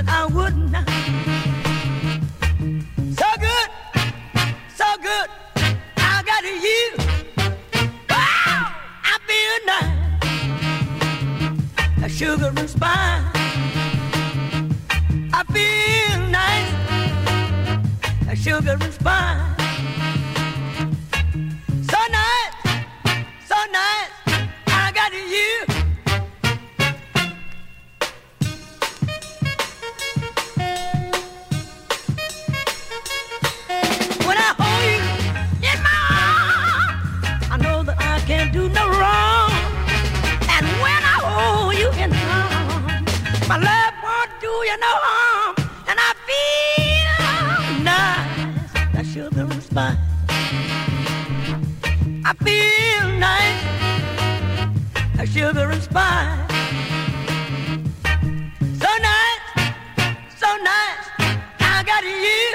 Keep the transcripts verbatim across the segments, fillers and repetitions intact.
that I would not. So good, so good, I got you. Wow, I feel nice, a sugar and spice. I feel nice, a sugar and spice. So nice, so nice, I got you. When I hold you in my arms, I know that I can't do no wrong. And when I hold you in my arms, my love won't do you no harm. And I feel nice, that sugar and spice. I feel nice, a sugar and spice. So nice, so nice, I got you.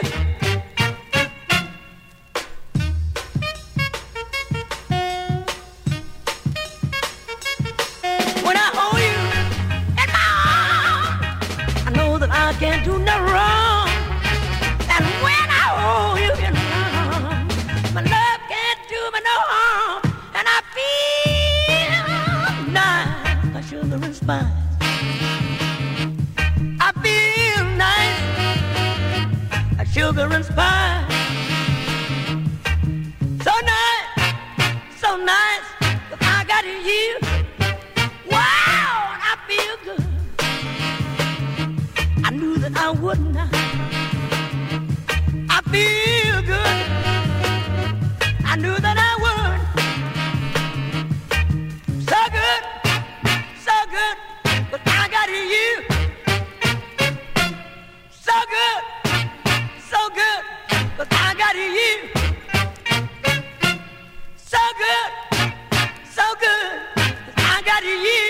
When I hold you in my arms, I know that I can't do no wrong. And when I hold you in my arms, my love can't do me no harm. And I feel nice, like sugar and spice. I feel nice, like sugar and spice. So nice, so nice, 'cause I got you. Wow, I feel good. I knew that I would not. I feel good. I knew that I would. So good, so good, but I got you. So good, so good, but I got you. So good, so good, but I got you.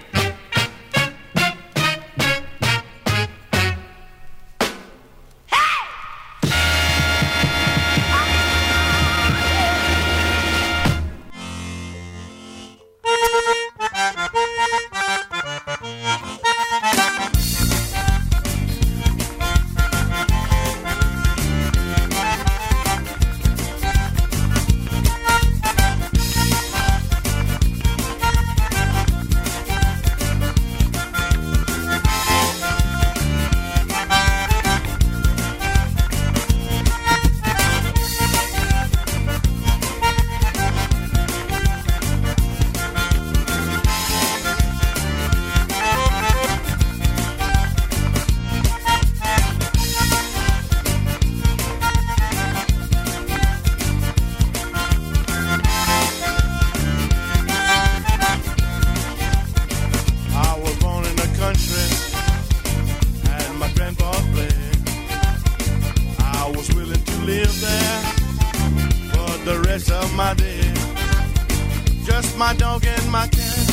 My dog and my cat,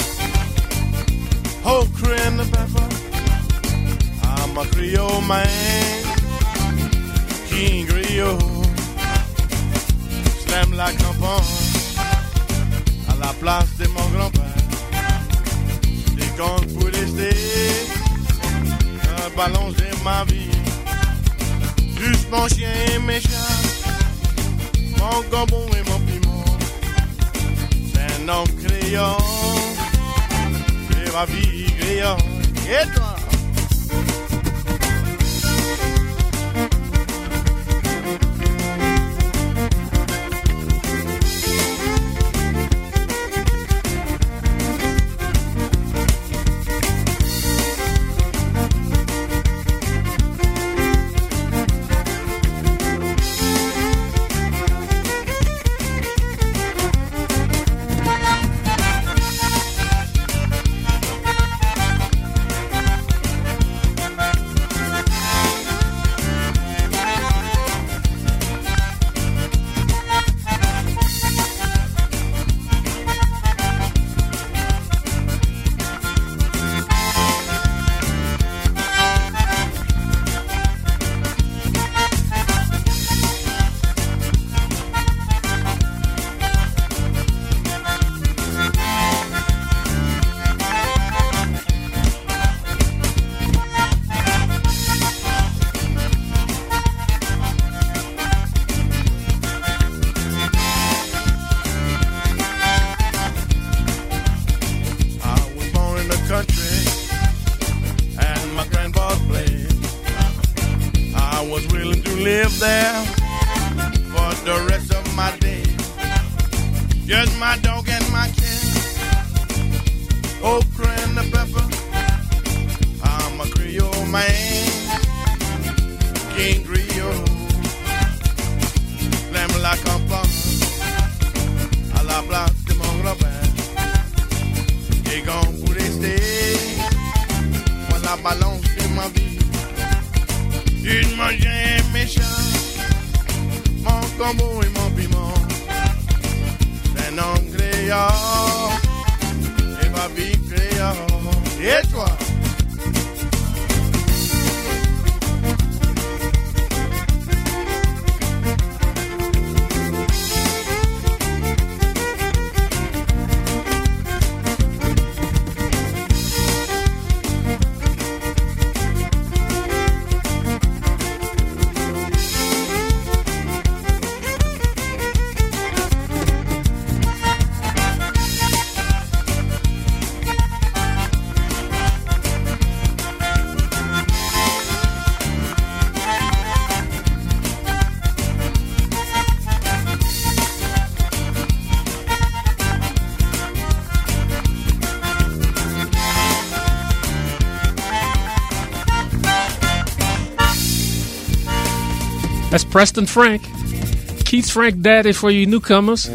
okra and the pepper. I'm a Creole man, King Creole. Slam la campagne, à la place de mon grand-père. Des comptes pour rester, un ballon de ma vie. Juste mon chien et mes chats, mon gambon et mon piment. Non créole, c'est ma vie créole. Et toi? live there for the rest of my days. Just my dog and my cat, okra and the pepper. I'm a Creole man, King Creole. Slam like a bomb, à la place de mon grand-père. Et quand vous restez, moi la balance de ma vie. Une manger méchant, mon combo et mon piment. C'est un homme créole, et ma vie créole. Et toi? That's Preston Frank, Keith Frank Daddy for you newcomers,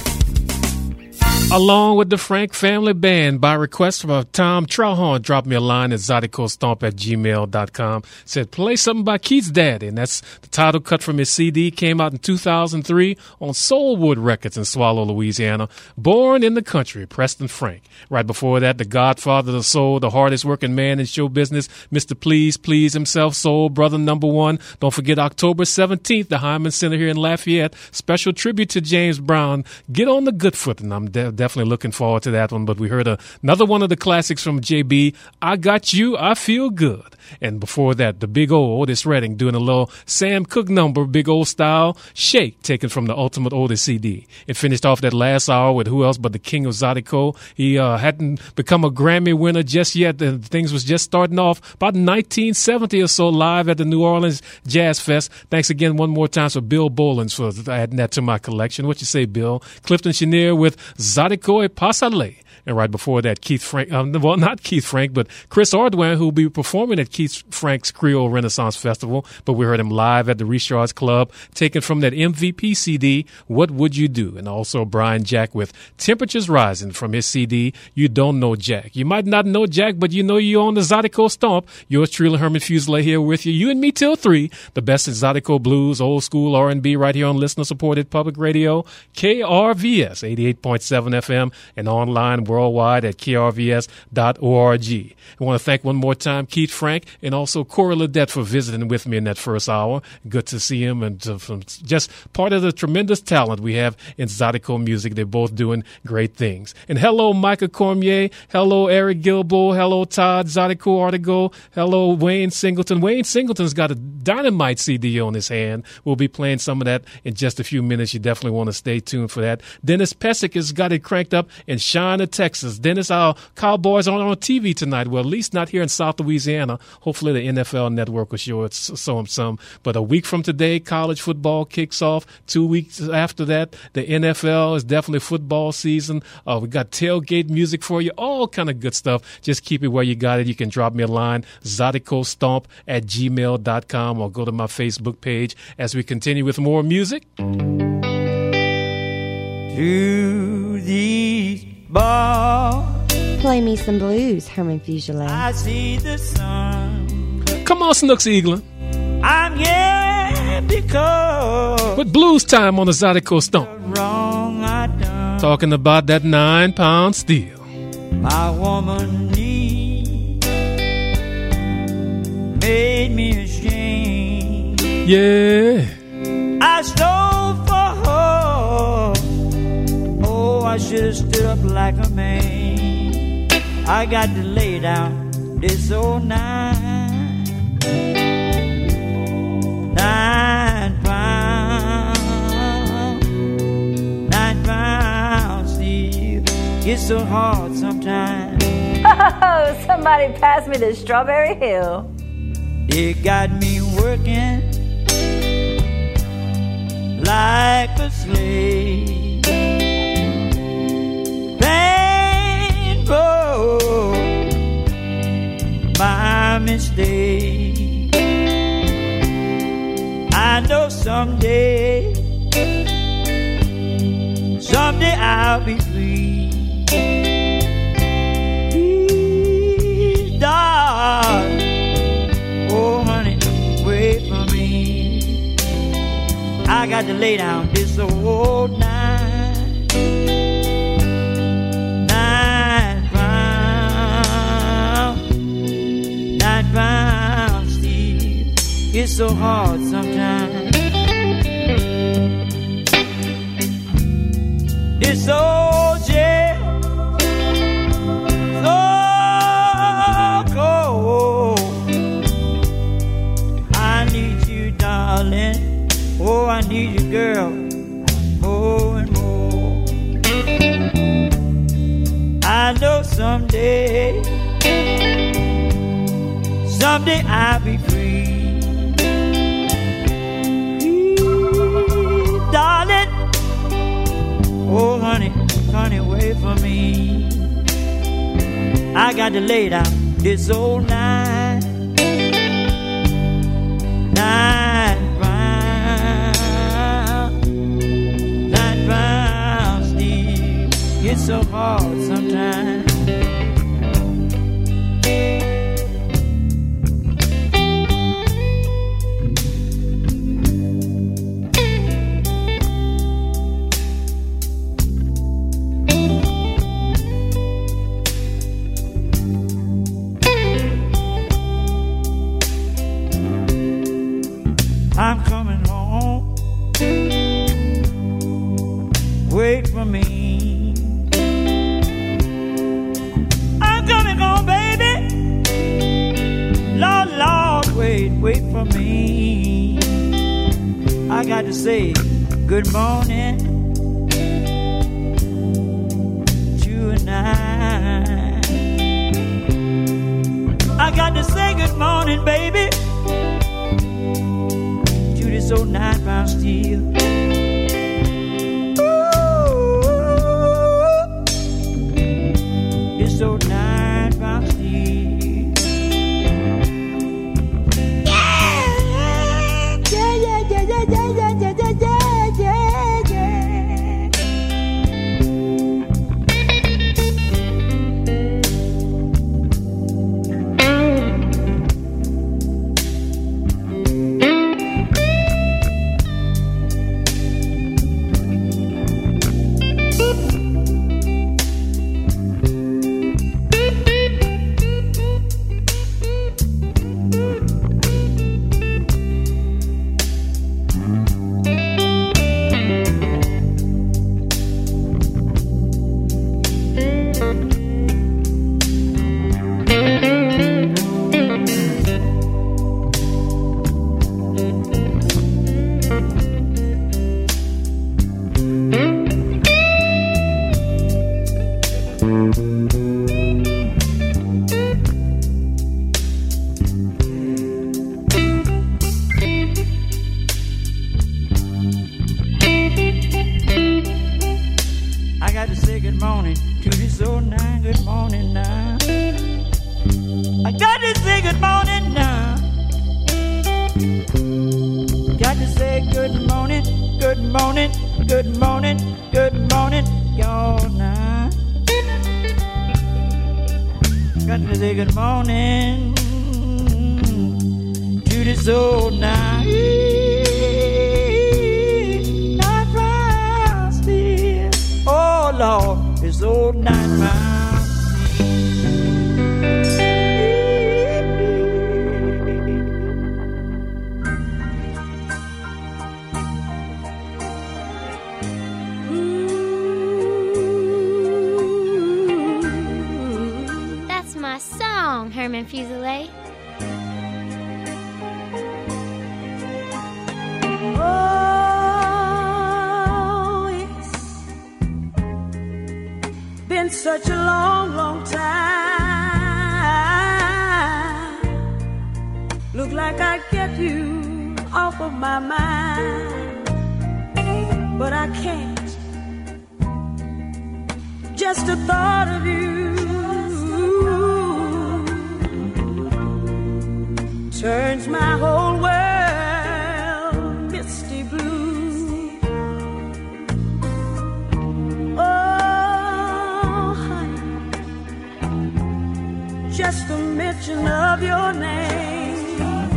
along with the Frank Family Band by request from Tom Trowhorn. Dropped me a line at zydeco.stomp at gmail dot com. Said, play something by Keith's Daddy. And that's the title cut from his C D. Came out in two thousand three on Soulwood Records in Swallow, Louisiana. Born in the country, Preston Frank. Right before that, the godfather of the soul, the hardest working man in show business, Mister Please Please himself, Soul Brother Number One. Don't forget October seventeenth, the Hyman Center here in Lafayette. Special tribute to James Brown. Get on the good foot, and I'm de- definitely looking forward to that one. But we heard a, another one of the classics from J B, I Got You, I Feel Good. And before that, the big old Otis Redding doing a little Sam Cooke number, big old style, Shake, taken from the Ultimate Otis C D. It finished off that last hour with who else but the king of Zydeco. He uh, hadn't become a Grammy winner just yet. And things was just starting off about nineteen seventy or so, live at the New Orleans Jazz Fest. Thanks again one more time for Bill Bolins for adding that to my collection. What you say, Bill? Clifton Chenier with Zydeco et Pasale. And right before that, Keith Frank, um, well, not Keith Frank, but Chris Ordwin, who will be performing at Keith Frank's Creole Renaissance Festival. But we heard him live at the Richards Club, taken from that M V P C D, What Would You Do? And also Brian Jack with Temperatures Rising from his C D, You Don't Know Jack. You might not know Jack, but you know you on the Zydeco Stomp. Yours truly, Herman Fuselier, here with you. You and me till three. The best in Zydeco blues, old school R and B, right here on listener-supported public radio, K R V S, eighty-eight point seven F M, and online worldwide at K R V S dot org. I want to thank one more time Keith Frank and also Corey Ledette for visiting with me in that first hour. Good to see him, and to, from just part of the tremendous talent we have in Zydeco music. They're both doing great things. And hello, Micah Cormier. Hello, Eric Gilbo. Hello, Todd Zydeco Artigo. Hello, Wayne Singleton. Wayne Singleton's got a Dynamite C D on his hand. We'll be playing some of that in just a few minutes. You definitely want to stay tuned for that. Dennis Pesic has got it cranked up in China, Texas. Dennis, our Cowboys are on T V tonight. Well, at least not here in South Louisiana. Hopefully the N F L Network will show it some some. But a week from today, college football kicks off. Two weeks after that, the N F L is definitely football season. Uh, we got tailgate music for you, all kind of good stuff. Just keep it where you got it. You can drop me a line, zydeco.stomp at gmail dot com, or go to my Facebook page as we continue with more music. To these bars, play me some blues, Herman Fuselier. I see the sun. Come on, Snooks Eaglin. I'm here because with blues time on the Zydeco Stomp. Wrong I done. Talking about that nine pound steel. My woman need made me ashamed. Yeah. I stole for her. Oh, I should have stood up like a man. I got to lay down this old nine, nine pounds, nine pounds steel. It's so hard sometimes. Oh, somebody pass me the Strawberry Hill. They got me working like a slave. Painful, my mistake. I know someday, someday I'll be free. Please, darling, oh honey, wait for me. I got to lay down this old nine, nine pound, nine pound steel. It's so hard sometimes. This old jail, so cold. I need you, darling. Oh, I need you, girl, more and more. I know someday, someday I'll be free. Please, darling, oh, honey, honey, wait for me. I got to lay down this old nine, nine. It's so hard sometimes. I'm coming home. Wait for me. Wait, wait for me. I got to say good morning tonight. I got to say good morning, baby, to this old nine pound steel. Ooh, this old nine pound steel. Herman Fuselier. Oh, it's been such a long, long time. Look like I get you off of my mind. but I can't. Just the thought of you turns my whole world misty blue. Oh, honey, just the mention of your name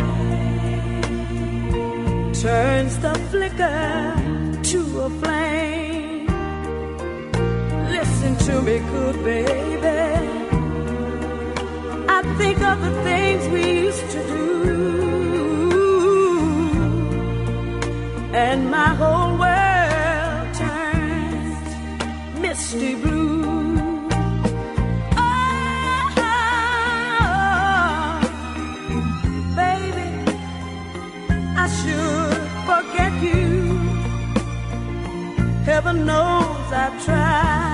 turns the flicker to a flame. Listen to me, good baby. I think of the things we used to do, and my whole world turns misty blue. Oh, baby, I should forget you. Heaven knows I've tried.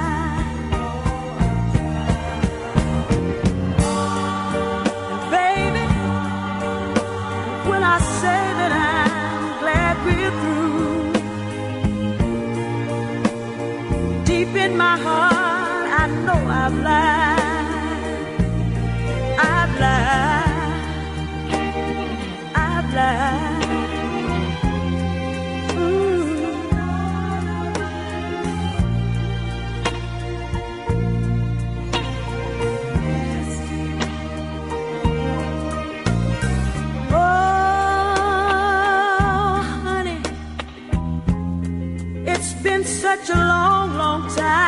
Say that I'm glad we're through. Deep in my heart, I know I've lied. I've lied. I've lied. Such a long, long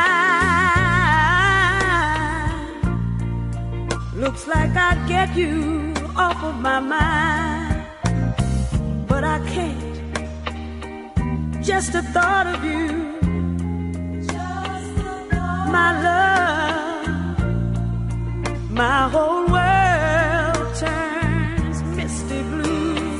time. Looks like I'd get you off of my mind, but I can't. Just the thought of you, my love, my whole world turns misty blue.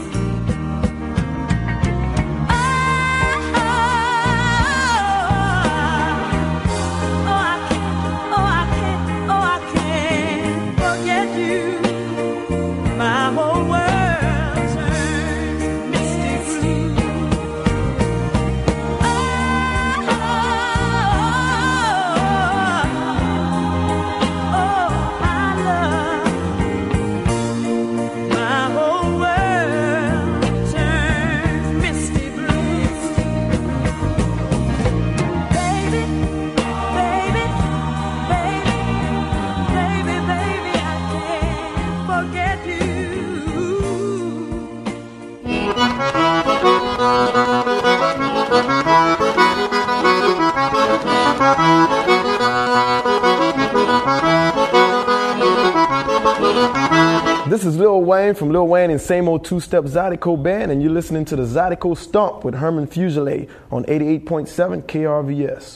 This is Lil Wayne from Lil Wayne and Same Old Two-Step Zydeco Band, and you're listening to the Zydeco Stomp with Herman Fugile on eighty-eight point seven K R V S.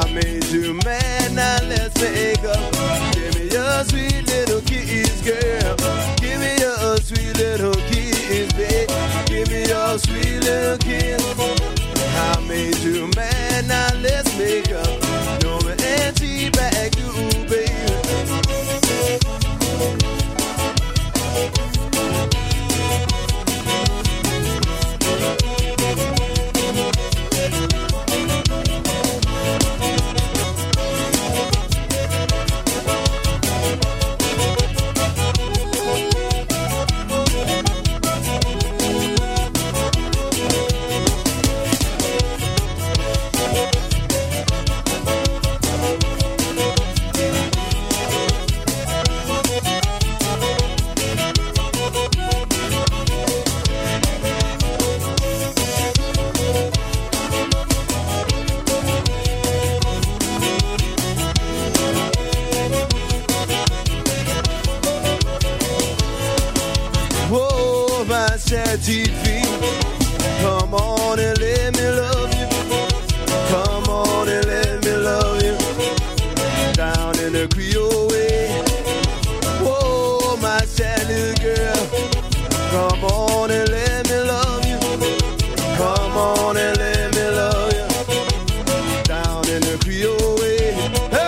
you mad, now let's make up. Give me your sweet little kiss, girl. that T V. Come on and let me love you. Come on and let me love you. Down in the Creole way. Whoa, my sad little girl. Come on and let me love you. Come on and let me love you. Down in the Creole way. Hey.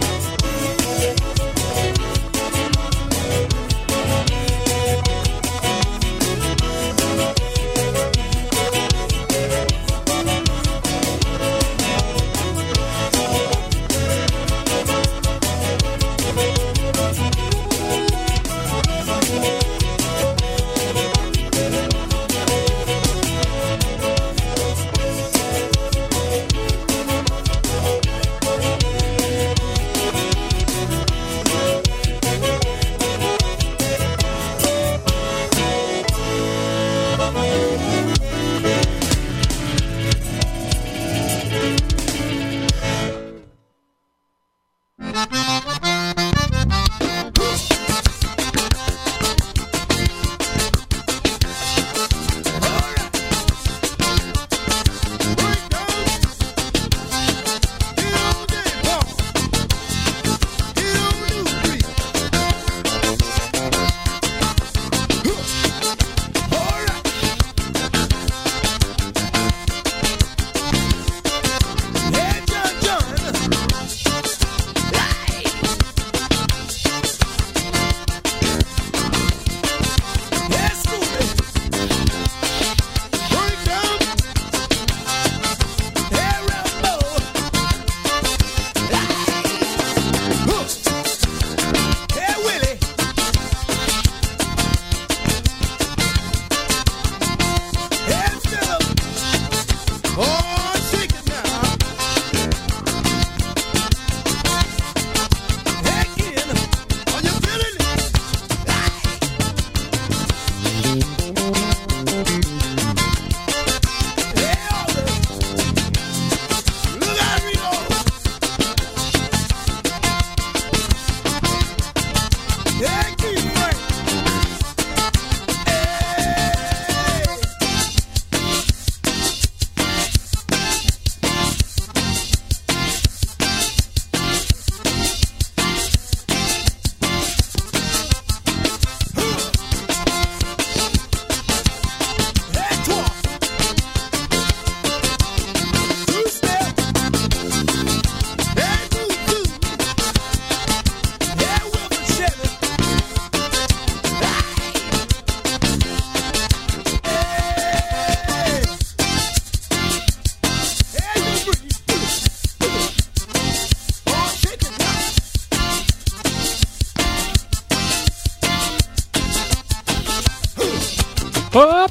Up.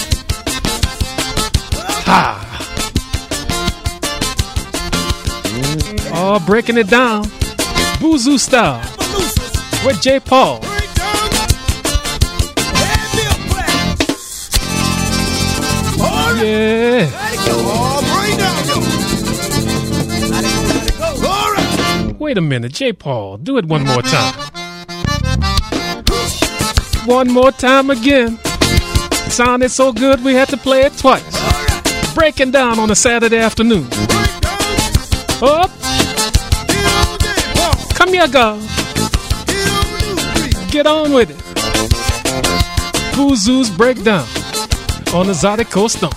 Ha. Oh, breaking it down. Boozoo style. With J. Paul. Yeah. Wait a minute, J. Paul. Do it one more time. One more time again. Sounded so good we had to play it twice. Breaking down on a Saturday afternoon. Up. Come here, girl. Get on with it. Boozoo's Breakdown on the Zydeco Stomp.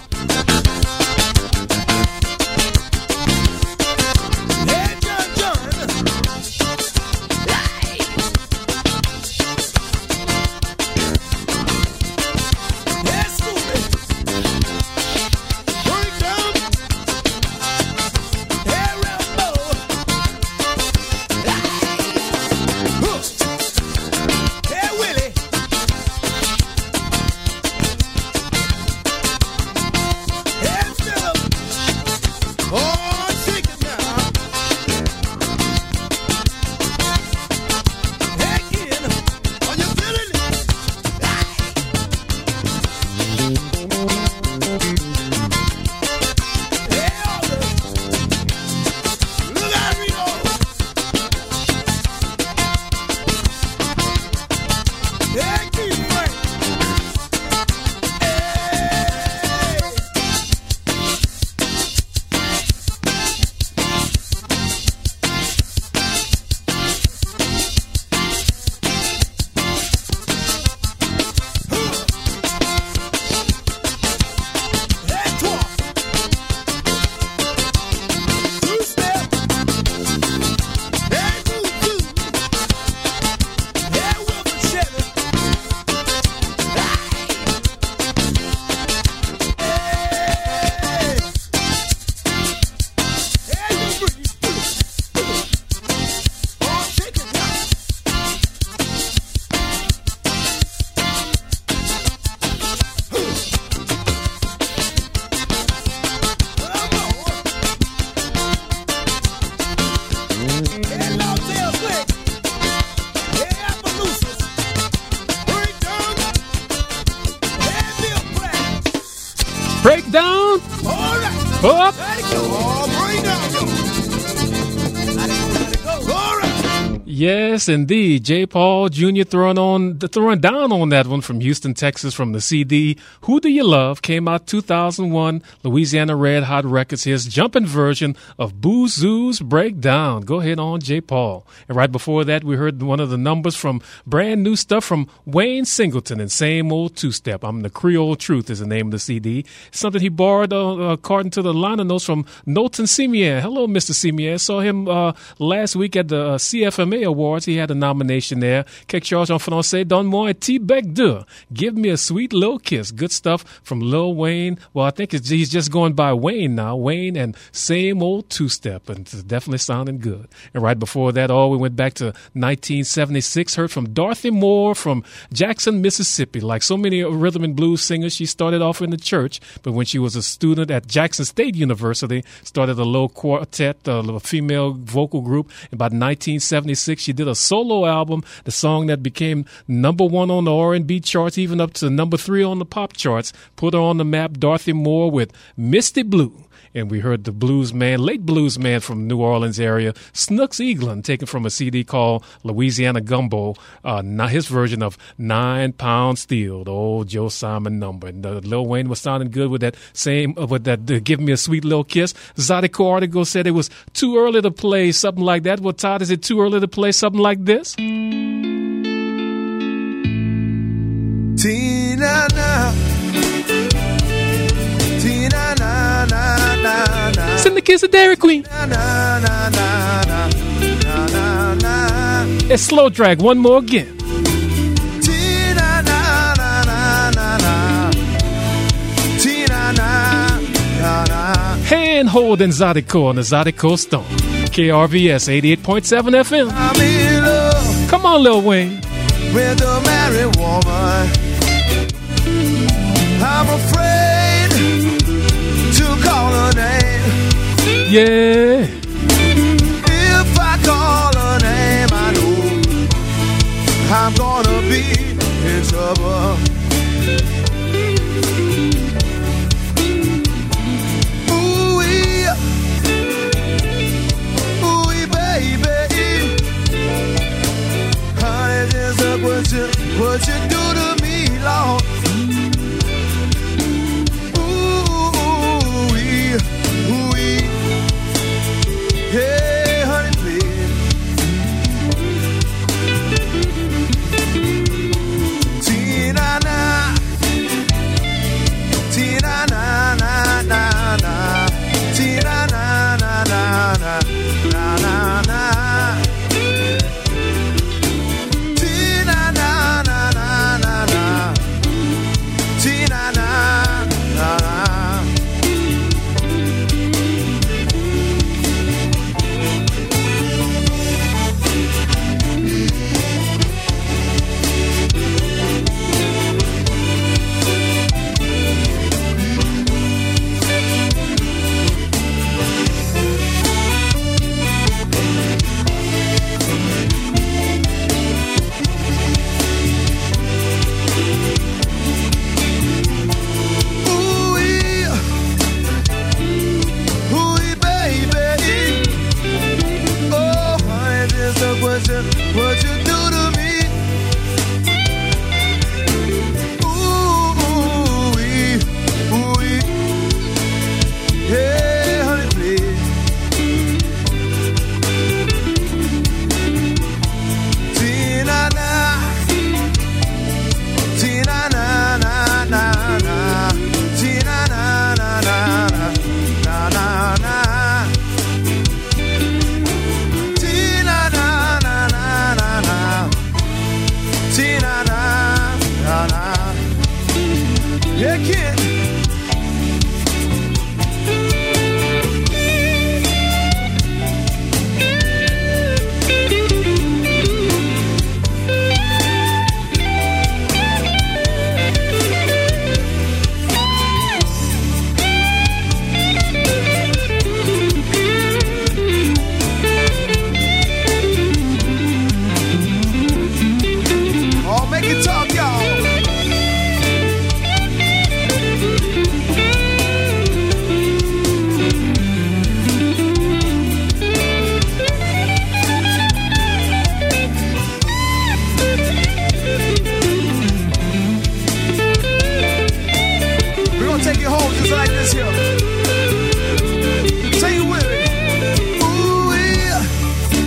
down. All right. Up. Let it go. Oh, bring down, yo. Let it go. Let it go. All right. Yes, indeed. J. Paul Junior throwing on, throwing down on that one from Houston, Texas, from the C D Who Do You Love? Came out two thousand one. Louisiana Red Hot Records. His jumping version of Boo Zoo's Breakdown. Go ahead on, J. Paul. And right before that, we heard one of the numbers from brand new stuff from Wayne Singleton and Same Old Two-Step. I'm the Creole Truth is the name of the C D. Something he borrowed uh, according to the liner notes from Nolton Simeon. Hello, Mister Simeon. Saw him uh, last week at the uh, C F M A Awards. He had a nomination there. Quelque chose en français, donne-moi un petit bec d'eux. Give me a sweet little kiss. Good stuff from Lil Wayne. Well, I think it's, he's just going by Wayne now. Wayne and Same Old Two-Step. And it's definitely sounding good. And right before that, oh, we went back to nineteen seventy-six. Heard from Dorothy Moore from Jackson, Mississippi. Like so many rhythm and blues singers, she started off in the church. But when she was a student at Jackson State University, started a little quartet, a female vocal group. About nineteen seventy-six, she did a solo album, the song that became number one on the R and B charts, even up to number three on the pop charts. Put her on the map, Dorothy Moore with Misty Blue. And we heard the blues man, late blues man from New Orleans area, Snooks Eaglin, taken from a C D called Louisiana Gumbo, uh, not his version of Nine Pound Steel, the old Joe Simon number. And uh, Lil Wayne was sounding good with that same, uh, with that uh, Give Me a Sweet Little Kiss. Zydeco article said it was too early to play something like that. Well, Todd, is it too early to play something like this? Tina, na. Tina, na, na. Send the kiss to Dairy Queen. Na, na, na, na, na, na, na. It's slow drag. One more again. Tina, na, na, na, na, na. Tina, na, na, na. Hand holding Zydeco on the Zydeco Stone. K R V S eighty-eight point seven F M. I'm in love. Come on, Lil Wayne. With a married woman. I'm afraid to call her name. Yeah. If I call her name, I know I'm gonna be in trouble. Ooh-wee, ooh-wee, baby. Honey, just look what you, what you do to me, Lord. Hey, honey, please. Tina, na. Tina, na, na, na, na. Tina, na, na, na, na. Na, na, na. Tina, na, na, na,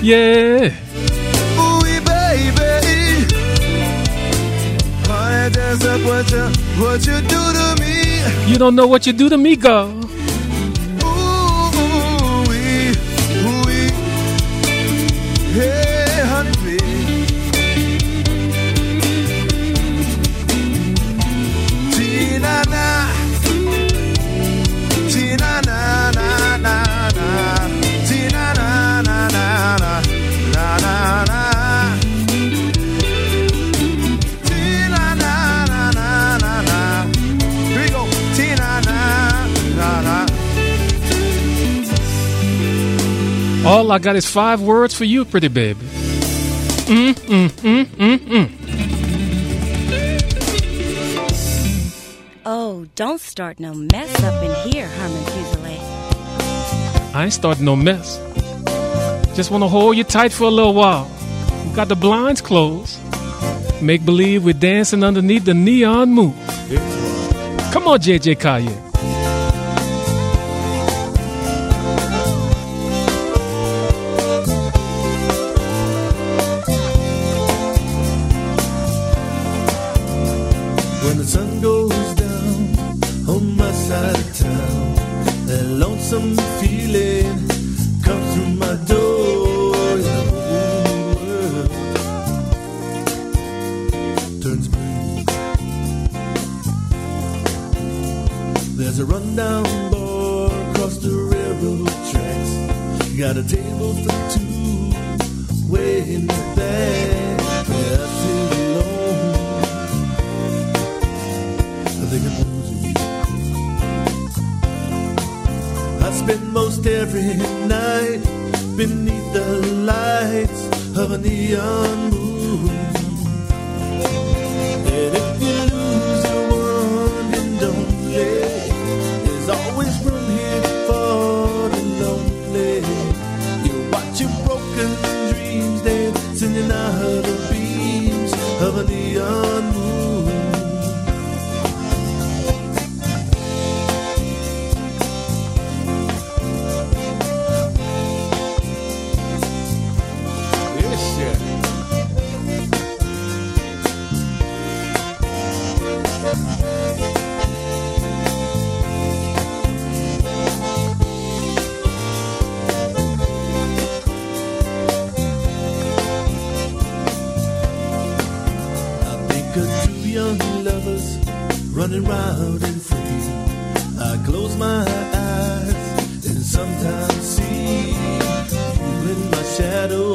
Yeah. Ooh, baby. Why does that what you, what you do to me? You don't know what you do to me, girl. Ooh, wee, ooh, wee. Hey, honey, baby. Tina-na. Tina-na-na-na-na. Tina-na-na-na-na. Na-na-na. Tina-na-na-na-na. Here we go. Tina-na-na-na. All I got is five words for you, pretty baby. Mm, mm, mm, mm, mm. Oh, don't start no mess up in here, Herman Fuselier. I ain't starting no mess. Just want to hold you tight for a little while. We got the blinds closed. Make believe we're dancing underneath the neon moon. Come on, J J Kanye. When the sun goes down on my side of town, that lonesome feeling comes through my door. And the whole world turns blue. There's a rundown bar across the railroad tracks. Got a table for two way in the back. Where I sit alone, I think I'm losing you. I spend most every night beneath the lights of a neon moon. And if you lose your one and don't play, there's always room here for the lonely. You watch your broken dreams dancing in out the beams of a neon moon. Yes, sir. I think of two young lovers running round and free. I close my eyes and sometimes see you in my shadow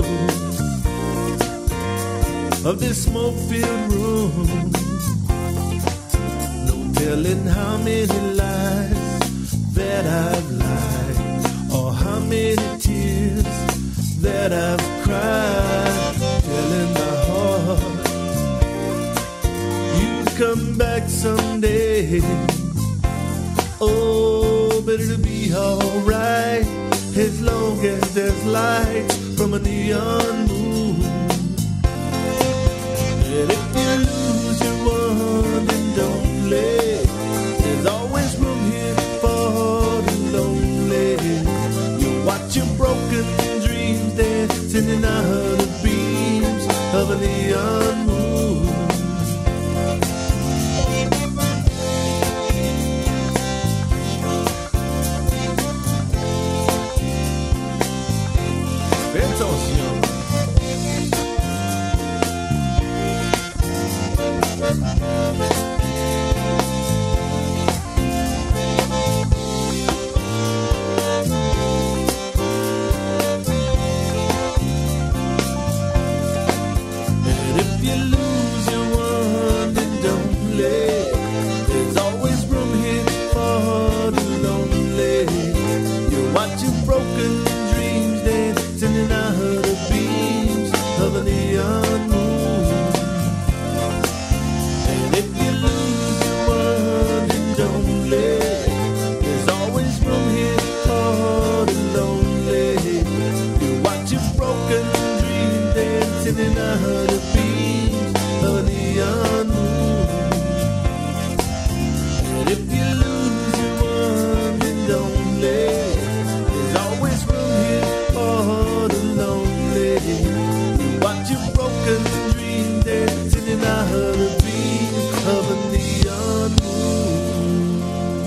of this smoke-filled room. No telling how many lies that I've lied, or how many tears that I've cried, telling my heart you'd come back someday. Oh, but it'll be alright as long as there's light from a neon moon. And if you lose your one and don't play, there's always room here for the lonely. You watch your broken dreams dancing in out the beams of a neon moon. Attention. And if you You watch your broken dream dancing in a beam of a neon moon.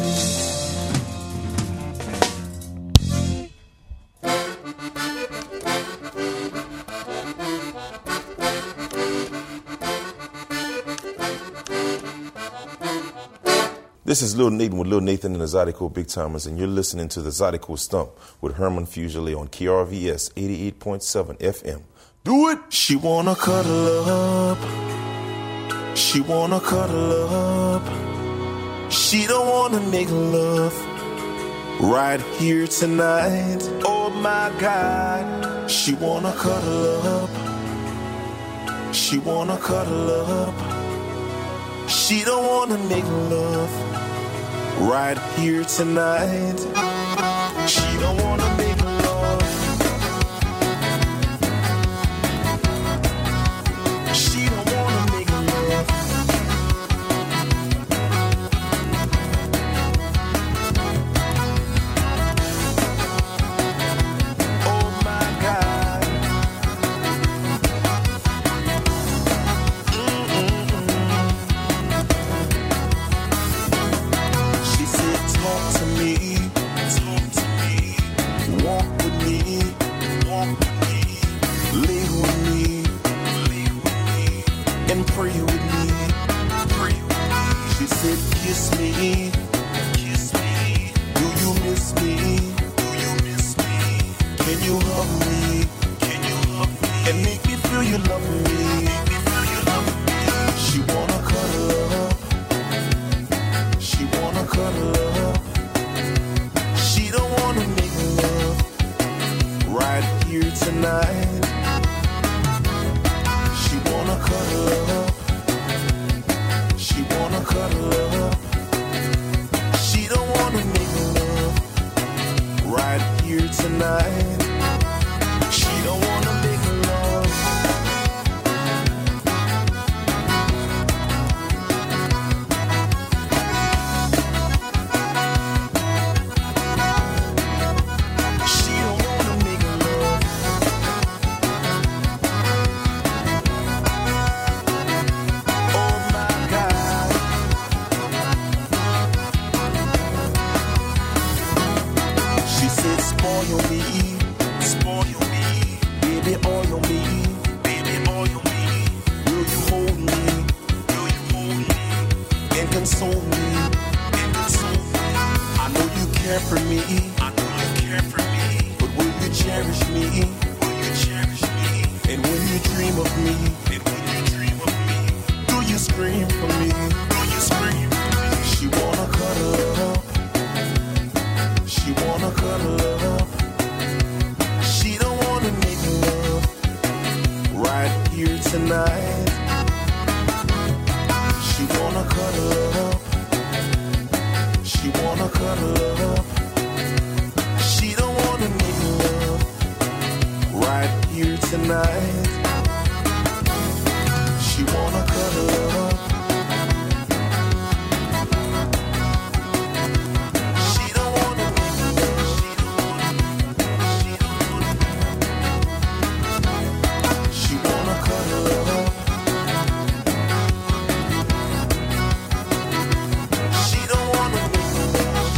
This is Lil Nathan with Lil Nathan and the Zydeco Big Timers, and you're listening to the Zydeco Stump with Herman Fugile on K R V S eighty-eight point seven F M. Do it! She wanna cuddle up. She wanna cuddle up. She don't wanna make love right here tonight. Oh my God. She wanna cuddle up. She wanna cuddle up. She don't wanna make love right here tonight. She don't wanna make love. She don't wanna make love. Oh my God. Mm-mm-mm. She said, talk to me, talk to me, walk with me, walk with me, lay with me, lay with me, and pray with me, pray with me. She said, kiss me, kiss me, do you miss me, do you miss me, can you hug me, can you hug me, and make me feel you love me, make me feel you love me. She wanna cuddle up. She wanna cuddle up. She don't wanna make love right here tonight. She wanna cuddle up. She wanna cuddle up. She don't wanna make love right here tonight. She don't wanna make love. She don't wanna make love. Oh my God. She said, spoil me, spoil me, baby, oil me, baby, oil me. Will you hold me? Will you hold me? And console me, and console me. I know you care for me, I know you care for me. But will you cherish me? Will you cherish me? And when you dream of me, and when you dream of me, do you scream for me? Do you scream for me? She wanna cuddle up. She wanna cuddle up. She don't wanna make love right here tonight. She wanna cuddle up. She wanna cuddle up. She don't wanna make love right here tonight. She wanna cuddle up. She don't wanna make love. She wanna cuddle up. She don't wanna make love.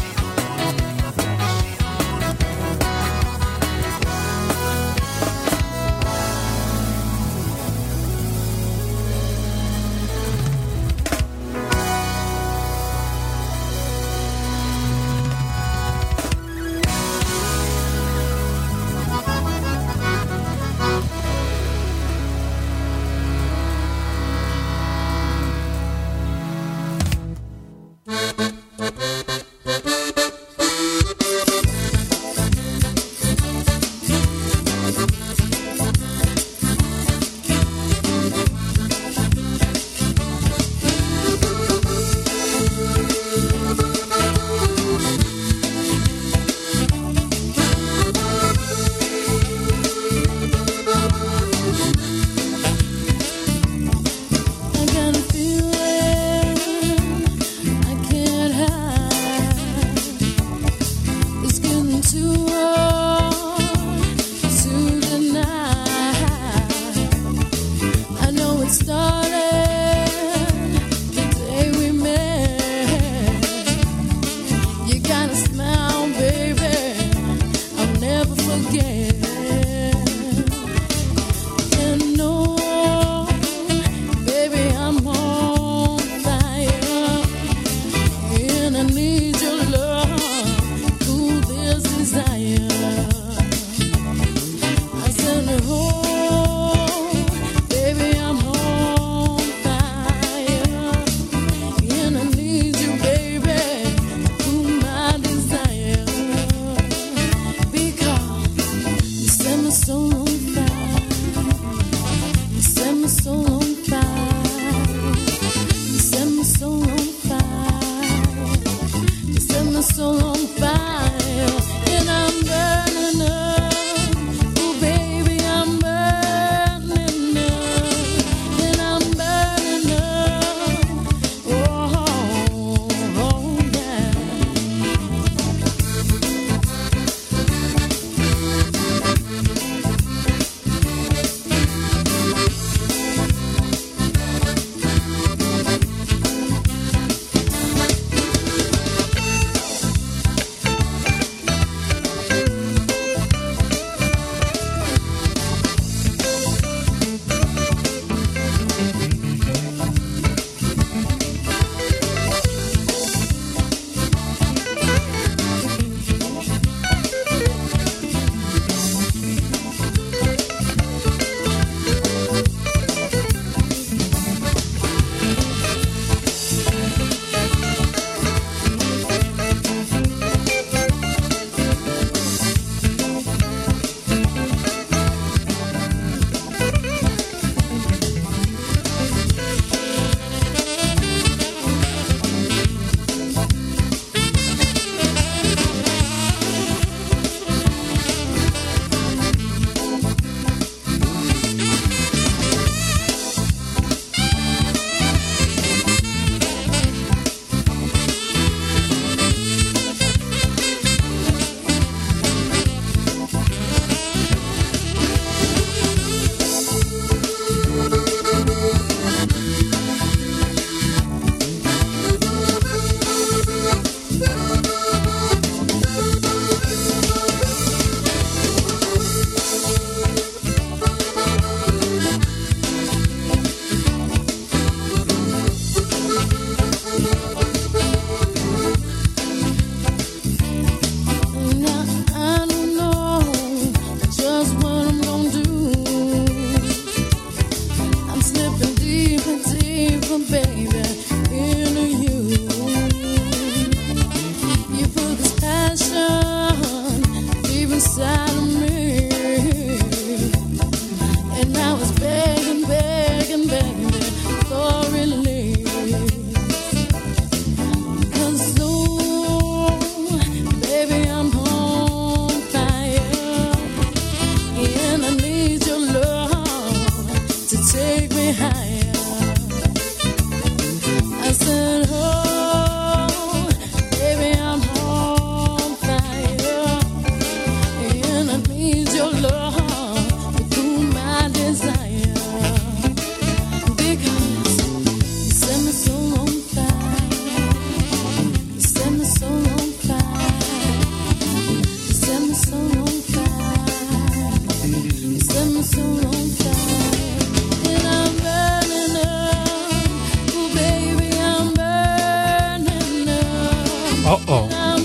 Uh-oh.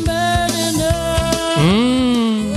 Mm.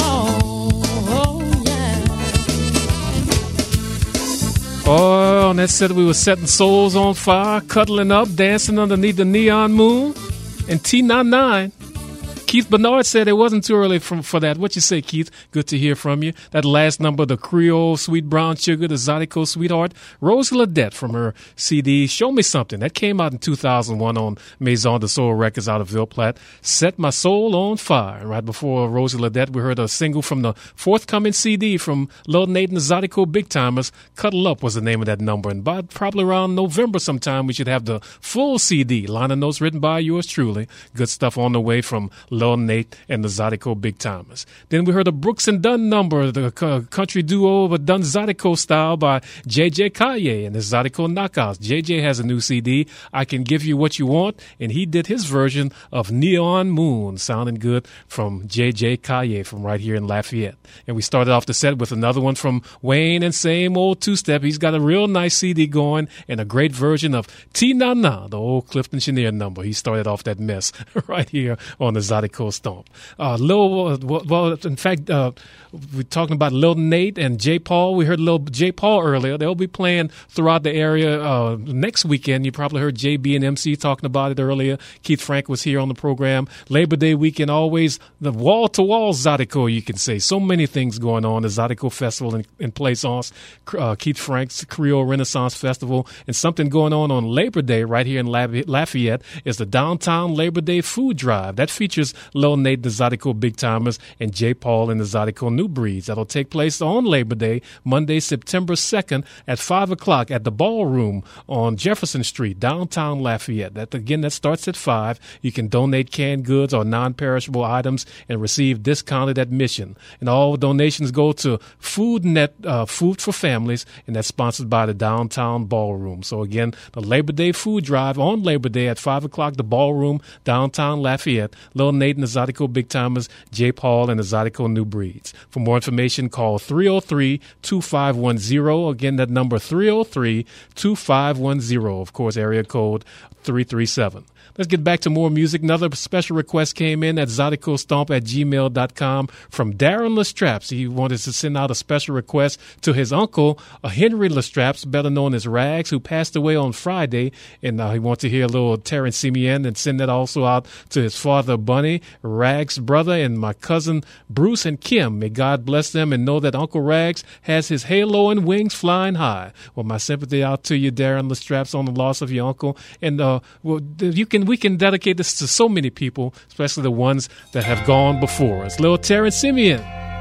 Oh, and that said we were setting souls on fire, cuddling up, dancing underneath the neon moon. And T ninety-nine. Keith Bernard said it wasn't too early for, for that. What you say, Keith? Good to hear from you. That last number, the Creole Sweet Brown Sugar, the Zydeco Sweetheart, Rosie Ledette from her C D, Show Me Something. That came out in two thousand one on Maison de Soul Records out of Ville Platte. Set My Soul on Fire. And right before Rosie Ledette, we heard a single from the forthcoming C D from Lil Nate and the Zydeco Big Timers. Cuddle Up was the name of that number. And by probably around November sometime, we should have the full C D. Liner notes written by yours truly. Good stuff on the way from Lil Nate and the Zydeco Big Timers. Then we heard a Brooks and Dunn number, the uh, country duo but done Zydeco style by J J Kaye and the Zydeco Knockouts. J J has a new C D, I Can Give You What You Want, and he did his version of Neon Moon, sounding good from J J Kaye from right here in Lafayette. And we started off the set with another one from Wayne and same old two-step. He's got a real nice C D going and a great version of T Nana, the old Clifton Chenier number. He started off that mess right here on the Zydeco Stomp. Uh, Lil, uh, well, in fact, uh, we're talking about Lil Nate and J. Paul. We heard Lil J. Paul earlier. They'll be playing throughout the area uh, next weekend. You probably heard J B and M C talking about it earlier. Keith Frank was here on the program. Labor Day weekend, always the wall-to-wall Zydeco, you can say. So many things going on. The Zydeco Festival in, in Plaisance, uh, Keith Frank's Creole Renaissance Festival, and something going on on Labor Day right here in Lafayette is the Downtown Labor Day Food Drive. That features Lil Nate, the Zydeco Big Timers, and J. Paul and the Zydeco New Breeds. That'll take place on Labor Day, Monday, September second at five o'clock at the Ballroom on Jefferson Street, downtown Lafayette. That again, that starts at five. You can donate canned goods or non-perishable items and receive discounted admission. And all donations go to Food Net, uh, Food for Families, and that's sponsored by the Downtown Ballroom. So again, the Labor Day Food Drive on Labor Day at five o'clock, the Ballroom, downtown Lafayette. Lil Nate and the Zydeco Big Timers, J. Paul and the Zydeco New Breeds. For more information, call three oh three, two five one zero. Again, that number three oh three, two five one zero. Of course, area code three three seven. Let's get back to more music. Another special request came in at zydeco-stomp at gmail dot com from Darren Lestraps. He wanted to send out a special request to his uncle, uh, Henry Lestraps, better known as Rags, who passed away on Friday. And uh, he wants to hear a little Terrence Simeon and send that also out to his father, Bunny, Rags' brother, and my cousin, Bruce and Kim. May God bless them and know that Uncle Rags has his halo and wings flying high. Well, my sympathy out to you, Darren Lestraps, on the loss of your uncle. And uh, well, you can we can dedicate this to so many people, especially the ones that have gone before us. Little Terrence Simeon.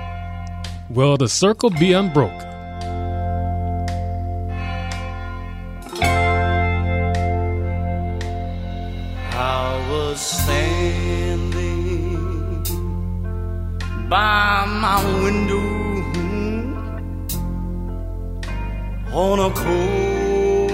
Will the circle be unbroken? I was standing by my window on a cold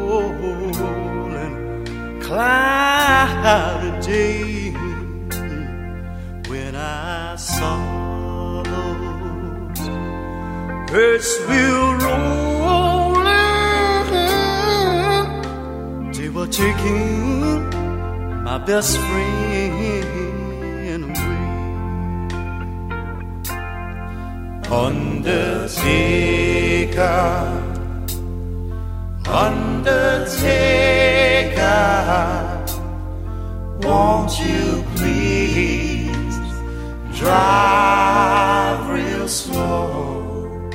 and cloudy day when I saw those birds will rolling. They were taking my best friend away. Undertaker, Undertaker, won't you please drive real slow?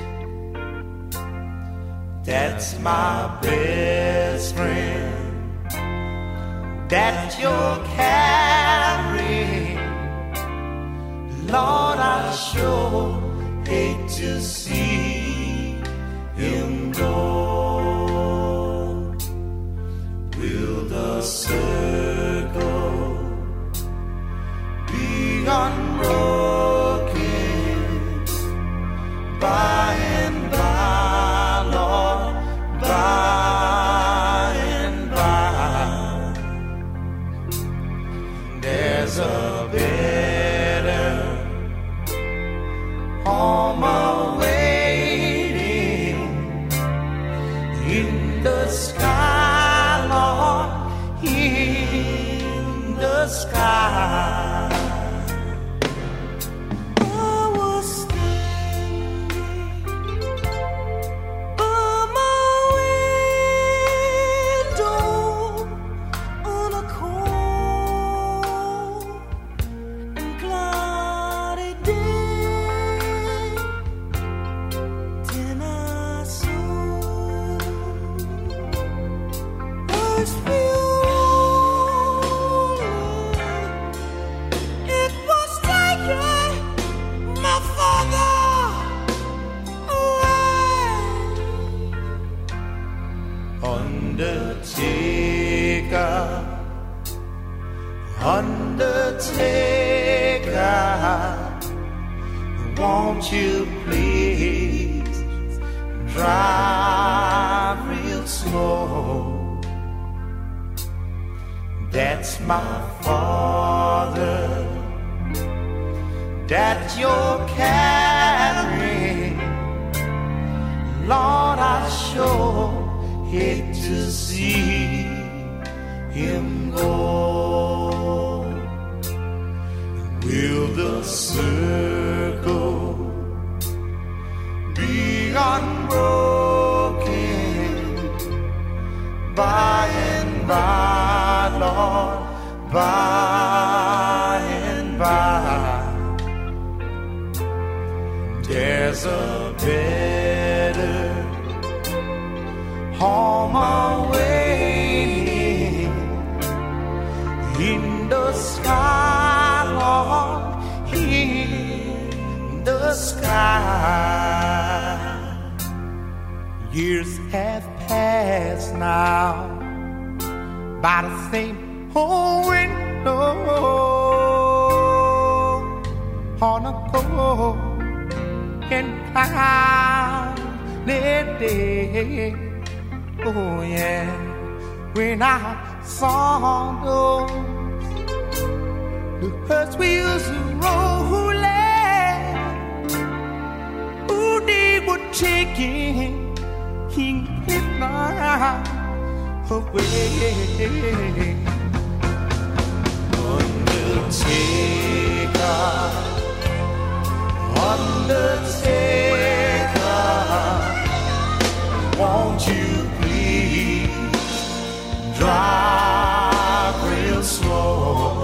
That's my best friend that you're carrying. Lord, I sure hate to see him go. Will the circle be unbroken by and by, Lord, by and by? There's a better home awaiting in the sky, Lord, in the sky. I was standing by my window on a cold and cloudy day. Then I saw first view. It was taking my father away. Undertaker, Undertaker, won't you please drive real slow? That's my father that you're carrying. Lord, I sure hate to see him go. Will the circle be unbroken by and by, Lord, by and by? There's a better home awaiting in the sky, Lord, in the sky. Years have passed now by the same old window on a cold and cloudy day. Oh yeah, when I saw those the first wheels rolling, ooh, they were taking King Hitler away. Undertaker, Undertaker, won't you please drive real slow?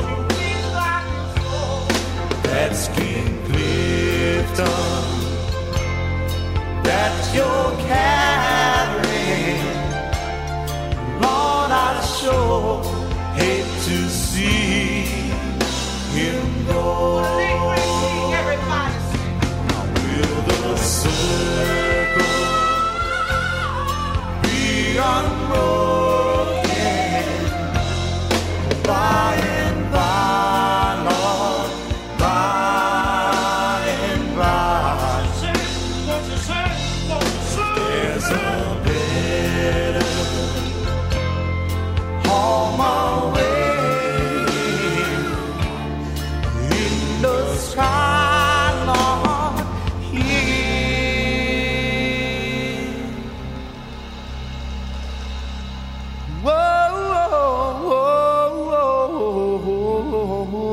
That's King Clifton that you're carrying. Lord, I sure hate to see him go. Will the circle be unbroken by and by, Lord, by and by? There's a better home away in the sky, Lord, here. Whoa, whoa, whoa, whoa.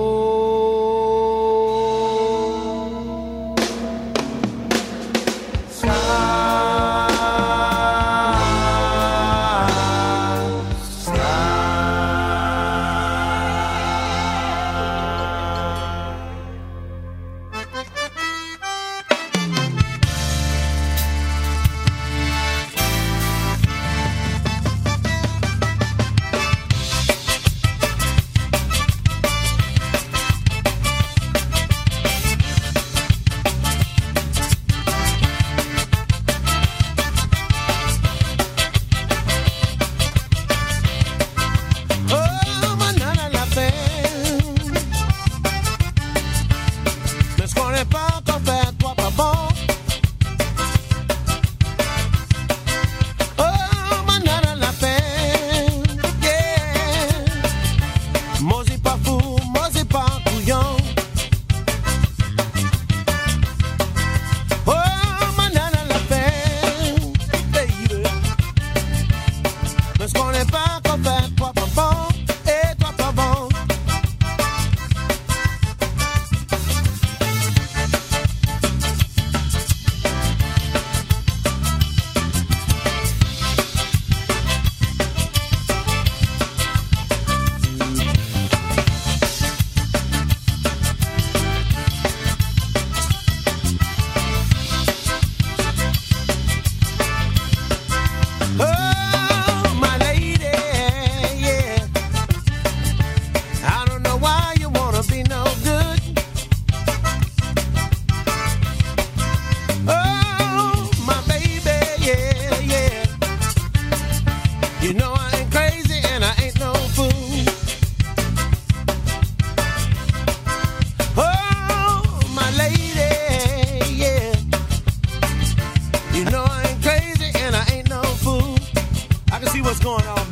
Oh, my lady, yeah. I don't know why you wanna be no good. Oh, my baby, yeah, yeah. You know I ain't crazy and I ain't no fool. Oh, my lady, yeah. You know I ain't crazy and I ain't no fool. I can see what's going on.